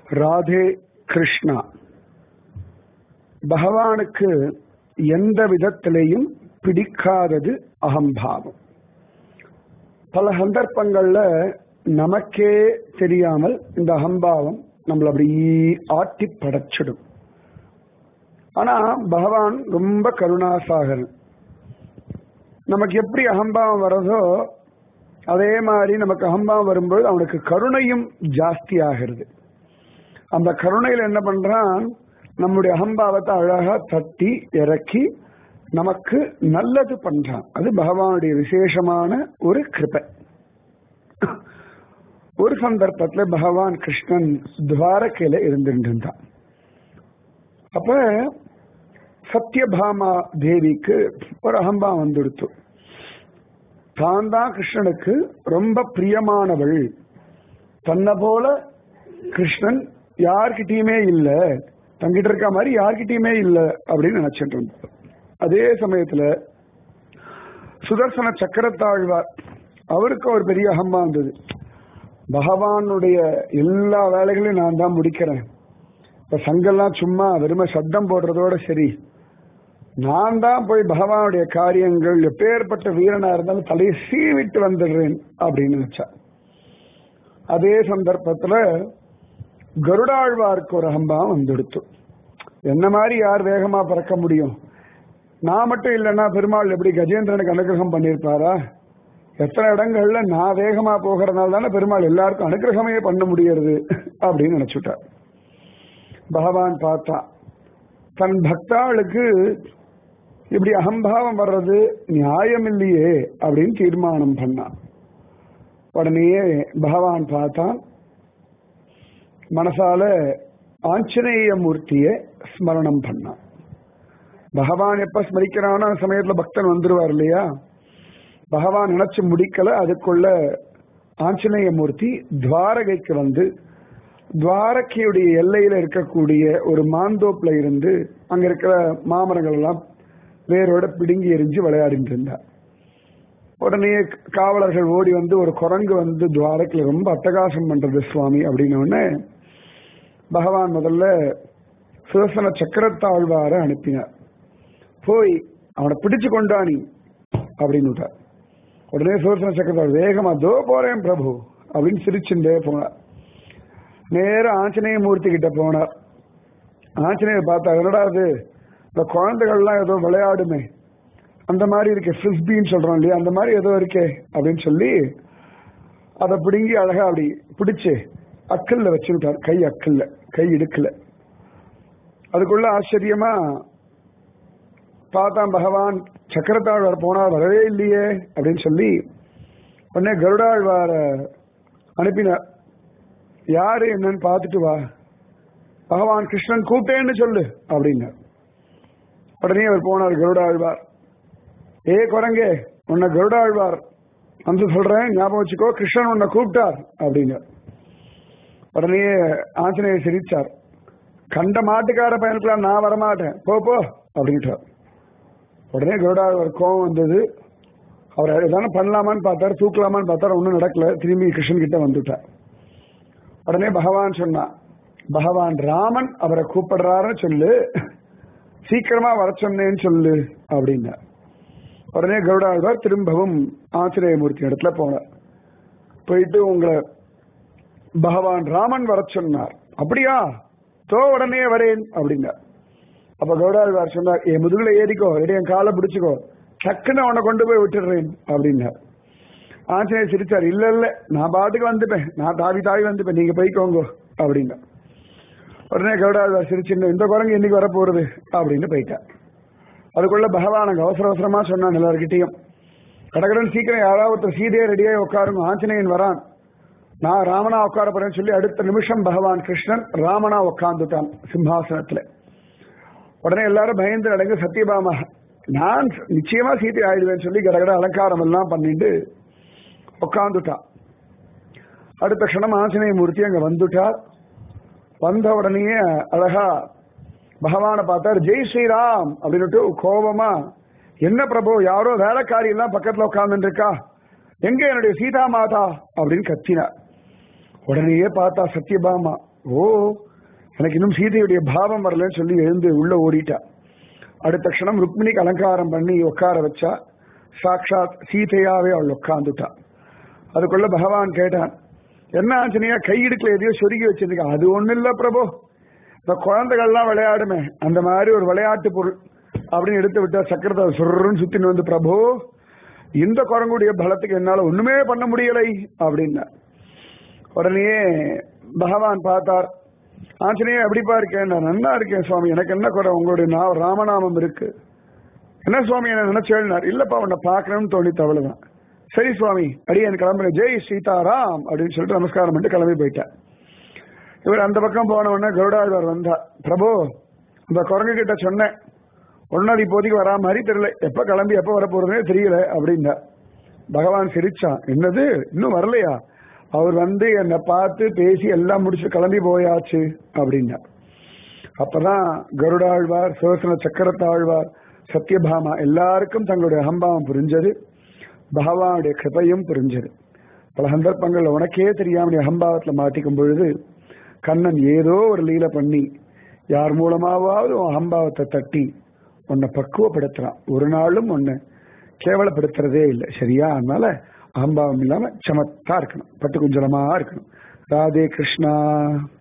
ராதே கிருஷ்ணா. பகவானுக்கு எந்த விதத்திலையும் பிடிக்காதது அகம்பாவம். பல சந்தர்ப்பங்கள்ல நமக்கே தெரியாமல் இந்த அகம்பாவம் நம்மள அப்படி ஆட்டி படைச்சிடும். ஆனா பகவான் ரொம்ப கருணாசாகரன். நமக்கு எப்படி அகம்பாவம் வர்றதோ அதே மாதிரி நமக்கு அகம்பாவம் வரும்போது அவனுக்கு கருணையும் ஜாஸ்தி ஆகிறது. அந்த கருணையில் என்ன பண்றான், நம்முடைய அகம்பாவத்தை அழகா தட்டி இறக்கி நமக்கு நல்லது பண்றான். அது பகவானுடைய விசேஷமான ஒரு கிருபை. ஒரு சந்தர்ப்பத்துல பகவான் கிருஷ்ணன் துவாரகையில இருந்துட்டு இருந்தான். அப்ப சத்யபாமா தேவிக்கு ஒரு அகம்பாவம் வந்துடுத்து. தான் தான் கிருஷ்ணனுக்கு ரொம்ப பிரியமானவள், தன்னை போல கிருஷ்ணன் யார்கிட்டயுமே இல்ல, தங்கிட்ட இருக்க மாதிரி யார்கிட்டயுமே இல்ல அப்படின்னு நினைச்சிட்டு இருந்தார். அதே சமயத்துல சுதர்சன சக்கரத்தாழ்வார், அவருக்கு ஒரு பெரிய அகம்பா இருந்தது. பகவானுடைய எல்லா வேலைகளையும் நான் தான் முடிக்கிறேன், இப்ப சங்கெல்லாம் சும்மா வெறுமை சத்தம் போடுறதோட சரி, நான் தான் போய் பகவானுடைய காரியங்கள் எப்பேற்பட்ட வீரனா இருந்தாலும் தலையை சீவிட்டு வந்துடுறேன் அப்படின்னு நினைச்சா. அதே சந்தர்ப்பத்துல கருடாழ்வாருக்கு ஒரு அகம்பாவம் வந்துடுத்து. என்ன மாதிரி யார் வேகமா பறக்க முடியும், நான் மட்டும் இல்லைன்னா பெருமாள் எப்படி கஜேந்திரனுக்கு அனுகிரகம் பண்ணியிருப்பாரா? எத்தனை இடங்கள்ல நான் வேகமா போகிறதுனால தானே பெருமாள் எல்லாருக்கும் அனுகிரகமே பண்ண முடியறது அப்படின்னு நினைச்சுட்டார். பகவான் பார்த்தா தன் பக்தாளுக்கு இப்படி அகம்பாவம் வர்றது நியாயம் இல்லையே அப்படின்னு தீர்மானம் பண்ணான். உடனேயே பகவான் பார்த்தான், மனசால ஆஞ்சநேய மூர்த்தியை ஸ்மரணம் பண்ணான். பகவான் எப்ப ஸ்மரிக்கிறானோ அந்த சமயத்துல பக்தன் வந்துருவார் இல்லையா. பகவான் நினைச்சு முடிக்கல, அதுக்குள்ள ஆஞ்சநேய மூர்த்தி துவாரகைக்கு வந்து துவாரகையுடைய எல்லையில இருக்கக்கூடிய ஒரு மாந்தோப்புல இருந்து அங்க இருக்கிற மாமரங்கள் எல்லாம் வேரோட பிடுங்கி எரிஞ்சு விளையாடிட்டு இருந்தார். உடனே காவலர்கள் ஓடி வந்து ஒரு குரங்கு வந்து துவாரகையில ரொம்ப அட்டகாசம் பண்றது சுவாமி அப்படின்னு பகவான் முதல்ல சுதர்சன சக்கரத்தாழ்வார அனுப்பினார். போய் அவனை பிடிச்சு கொண்டானி அப்படின்னு விட்டார். உடனே சுதர்சன சக்கரத்தாழ் வேகமா தோ போறேன் பிரபு அப்படின்னு சிரிச்சுட்டே போனார். நேரம் ஆஞ்சநேய மூர்த்தி கிட்ட போனார். ஆஞ்சநேயர் பார்த்தா, என்னடா அது இந்த குழந்தைகள்லாம் ஏதோ விளையாடுமே அந்த மாதிரி இருக்கே, ஃபிஸ்பின்னு சொல்றோம் இல்லையா, அந்த மாதிரி ஏதோ இருக்கே அப்படின்னு சொல்லி அதை பிடுங்கி அழகா அப்படி பிடிச்சு அக்கல்ல வச்சுக்கிட்டார். கை அக்கல்ல, கை இடுக்கல. அதுக்குள்ள ஆச்சரியமா பார்த்தா பகவான் சக்கரத்தாழ்வார் போனார், வரவே இல்லையே அப்படின்னு சொல்லி உடனே கருடாழ்வார அனுப்பினார். யாரு என்னன்னு பார்த்துட்டு வா, பகவான் கிருஷ்ணன் கூப்பிட்டேன்னு சொல்லு அப்படின்னார். உடனே அவர் போனார் கருடாழ்வார். ஏ குரங்கே, உன்னை கருடாழ்வார் வந்து சொல்றேன், ஞாபகம் வச்சுக்கோ, கிருஷ்ணன் உன்னை கூப்பிட்டார் அப்படின்னார். உடனே ஆஞ்சநேயர் சிரிச்சார். கண்ட மாட்டுக்கார பையனுக்குலாம் நான் வரமாட்டேன், போ போ அப்படின்ட்டார். உடனே கருடாழ்வார் கோபம் வந்தது. அவர் எதான பண்ணலாமான்னு பார்த்தாரு, தூக்கலாமான்னு பார்த்தாரு, ஒன்றும் நடக்கல. திரும்பி கிருஷ்ணன் கிட்ட வந்துட்டார். உடனே பகவான் சொன்னா, பகவான் ராமன் அவரை கூப்பிடுறாருன்னு சொல்லு, சீக்கிரமா வர சொன்னேன்னு சொல்லு அப்படின்னா. உடனே கருடாழ்வார் திரும்பவும் ஆஞ்சநேயமூர்த்தி இடத்துல போனார். போயிட்டு உங்களை பகவான் ராமன் வர சொன்னார். அப்படியா, தோ உடனே வரேன் அப்படின்னா. அப்ப கருடாழ்வார் சொன்னார், என் முதுகுல ஏறிக்கோ, என் காலை பிடிச்சுக்கோ, டக்குன்னு அவனை கொண்டு போய் விட்டுடுறேன் அப்படின்னார். ஆஞ்சநேயர் சிரிச்சார். இல்ல இல்ல, நான் பாட்டுக்கு வந்துப்பேன், நான் தாவி வந்துப்பேன், நீங்க போய்க்கோங்க அப்படின்னா. உடனே கருடாழ்வார் சிரிச்சுன்னு, இந்த குரங்கு இன்னைக்கு வரப்போறது அப்படின்னு போயிட்டார். அதுக்குள்ள பகவான் அங்க அவசர அவசரமா சொன்னான் எல்லார்கிட்டையும், கடகடன் சீக்கிரம் யாராவது ஒருத்தர் சீதையே ரெடியாகி உட்காருங்க, ஆஞ்சநேயன் வரான், நான் ராமனா உட்கார போறேன்னு சொல்லி அடுத்த நிமிஷம் பகவான் கிருஷ்ணன் ராமனா உட்கார்ந்துட்டான் சிம்ஹாசனத்துல. உடனே எல்லாரும் பயந்து அடங்க, சத்யபாமா நான் நிச்சயமா சீதை ஆயிடுவேன்னு சொல்லி கடகட அலங்காரம் எல்லாம் பண்ணிட்டு உட்கார்ந்துட்டான். அடுத்த க்ஷணம் ஆஞ்சநேய மூர்த்தி அங்க வந்துட்டார். வந்த உடனே அழகா பகவானை பார்த்தார். ஜெய் ஸ்ரீராம் அப்படின்னு கோபமா, என்ன பிரபு, யாரோ வேலைக்காரி எல்லாம் பக்கத்துல உட்கார்ந்து இருக்கா, எங்க என்னுடைய சீதா மாதா அப்படின்னு கத்தினார். உடனேயே பார்த்தா சத்யபாமா ஓ எனக்கு இன்னும் சீதையுடைய பாவம் வரலன்னு சொல்லி எழுந்து உள்ள ஓடிட்டா. அடுத்த க்ஷணம் ருக்மிணிக்கு அலங்காரம் பண்ணி உட்கார வச்சா. சாட்சாத் சீதையாவே அவள் உட்காந்துட்டா. அதுக்குள்ள பகவான் கேட்டான், என்ன ஆஞ்சனையா கை இடுக்கல எதையோ சொருகி வச்சிருக்க? அது ஒண்ணு இல்ல பிரபு, இந்த குழந்தைகள்லாம் விளையாடுமே அந்த மாதிரி ஒரு விளையாட்டு பொருள் அப்படின்னு எடுத்து விட்டா. சக்கரத்தை சுருன்னு சுத்தின்னு வந்து, பிரபு இந்த குரங்குடைய பலத்துக்கு என்னால ஒண்ணுமே பண்ண முடியலை அப்படின்னா. உடனே பகவான் பார்த்தார். ஆஞ்சனையா எப்படிப்பா இருக்கேன்? நான் நல்லா இருக்கேன் சுவாமி. எனக்கு என்ன குறை? உங்களுடைய ராமநாமம் இருக்கு. என்ன சுவாமி என்ன நினைச்சேன்னார். இல்லப்பா உன்னை பார்க்கணும்னு தோணித்து, அவ்வளவுதான். சரி சுவாமி அடி எனக்கு கிளம்புறேன், ஜெய் சீதாராம் அப்படின்னு சொல்லிட்டு நமஸ்காரம் பண்ணிட்டு கிளம்பி போயிட்டேன். இவர் அந்த பக்கம் போன உடனே கருடாழ்வார் வந்தா. பிரபு இந்த குரங்கு கிட்ட சொன்னேன், ஒன்னாது இப்போதைக்கு வரா மாதிரி தெரியல, எப்ப கிளம்பி எப்ப வர போறதுனே தெரியல அப்படின்னா. பகவான் சிரிச்சான். என்னது இன்னும் வரலையா? அவர் வந்து என்னை பார்த்து பேசி எல்லாம் முடிச்சு கிளம்பி போயாச்சு அப்படின்னா. அப்பதான் கருடாழ்வார், சுதர்சன சக்கரத்தாழ்வார், சத்யபாமா எல்லாருக்கும் தங்களுடைய அகம்பாவம் புரிஞ்சது. பகவானுடைய கிருபையும் புரிஞ்சது. பல சந்தர்ப்பங்கள்ல உனக்கே தெரியாம நீ அகம்பாவத்துல மாட்டிக்கும் பொழுது கண்ணன் ஏதோ ஒரு லீலை பண்ணி யார் மூலமாவது உன் அகம்பாவத்தை தட்டி உன்னை பக்குவப்படுத்துறான். ஒரு நாளும் உன்னை கேவலப்படுத்துறதே இல்லை. சரியா? அதனால அகம்பாவம் இல்லாம சமத்தா இருக்கணும், பட்டு குஞ்சலமா இருக்கணும். ராதே கிருஷ்ணா.